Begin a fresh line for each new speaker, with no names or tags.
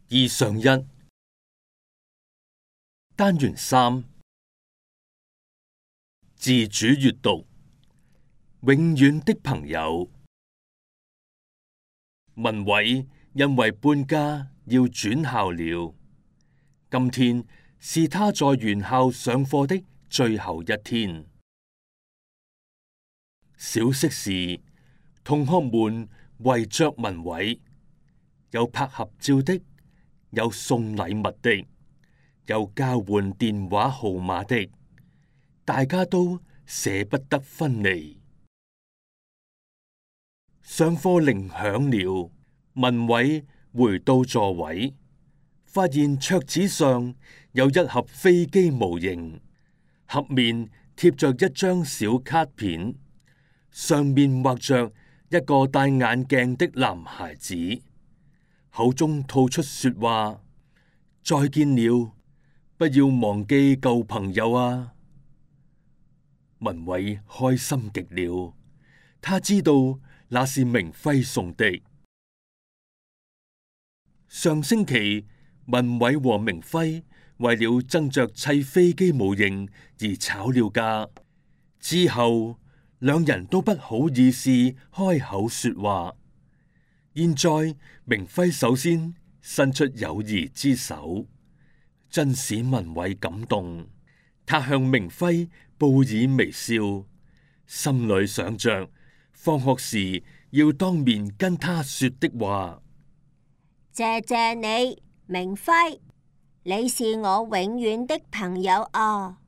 二上一單元3自主閱讀，永遠的朋友。文偉因為搬家要轉校了，今天是他在原校上課的最後一天。小息時，同學們圍着文偉，有拍合照的，有送禮物的，有交換電話號碼的，大家都捨不得分離。上課鈴響了，文偉回到座位，發現桌子上有一盒飛機模型，盒面貼着一張小卡片，上面畫着一個戴眼鏡的男孩子，口中吐出說話：再見了，不要忘記舊朋友啊！文偉開心極了，他知道那是明輝送的。上星期，文偉和明輝為了爭着砌飛機模型而吵了架，之後兩人都不好意思開口說話。現在明輝首先伸出友誼之手，真使文偉感動。他向明輝報以微笑，心裏想着放學時要當面跟他說的話。
謝謝你，明輝，你是我永遠的朋友啊！